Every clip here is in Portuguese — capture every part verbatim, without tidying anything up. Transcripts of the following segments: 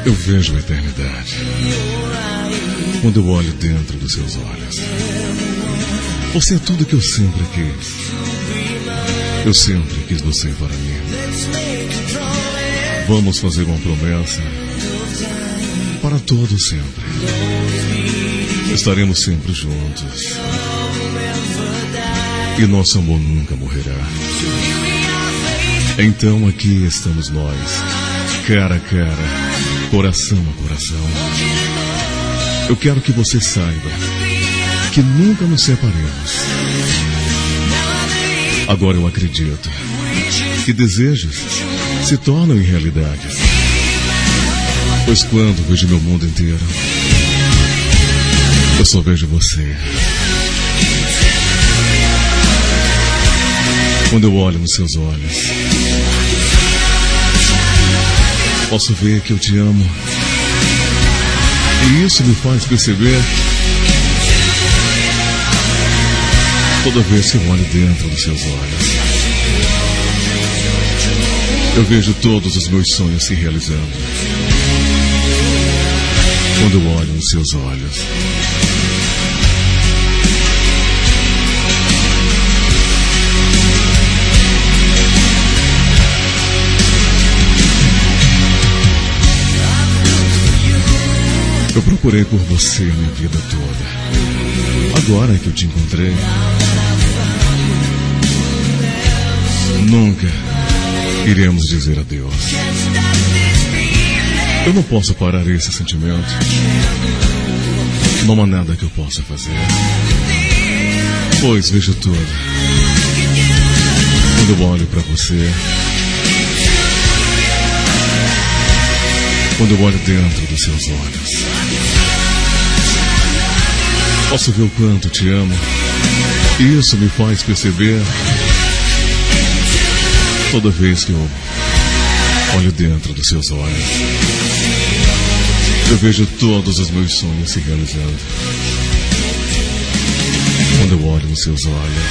Eu vejo a eternidade quando eu olho dentro dos seus olhos. Você é tudo que eu sempre quis. Eu sempre quis você para mim. Vamos fazer uma promessa para todo sempre. Estaremos sempre juntos e nosso amor nunca morrerá. Então aqui estamos nós, cara a cara, coração a coração. Eu quero que você saiba que nunca nos separemos. Agora eu acredito que desejos se tornam em realidade, pois quando vejo meu mundo inteiro, eu só vejo você. Quando eu olho nos seus olhos, posso ver que eu te amo, e isso me faz perceber, toda vez que eu olho dentro dos seus olhos, eu vejo todos os meus sonhos se realizando. Quando eu olho nos seus olhos, eu procurei por você a minha vida toda. Agora que eu te encontrei, nunca iremos dizer adeus. Eu não posso parar esse sentimento. Não há nada que eu possa fazer, pois vejo tudo. Quando eu olho para você, quando eu olho dentro dos seus olhos, posso ver o quanto te amo. Isso me faz perceber, toda vez que eu olho dentro dos seus olhos, eu vejo todos os meus sonhos se realizando. Quando eu olho nos seus olhos,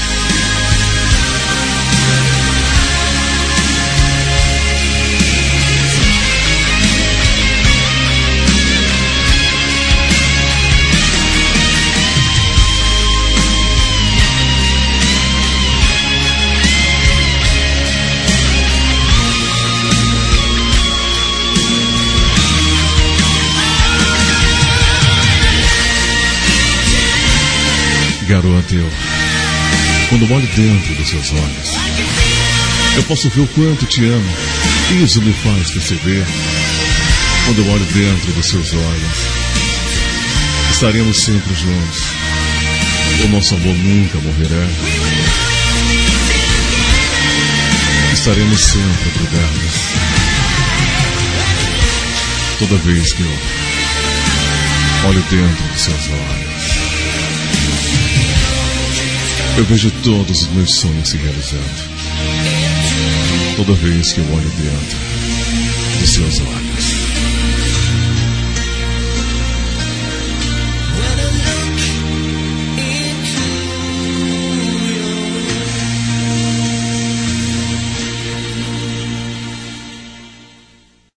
garota, eu, quando olho dentro dos seus olhos, eu posso ver o quanto te amo. Isso me faz perceber, quando eu olho dentro dos seus olhos, estaremos sempre juntos. O nosso amor nunca morrerá. Estaremos sempre grudados. Toda vez que eu olho dentro dos seus olhos, eu vejo todos os meus sonhos se realizando. Toda vez que eu olho dentro dos seus olhos.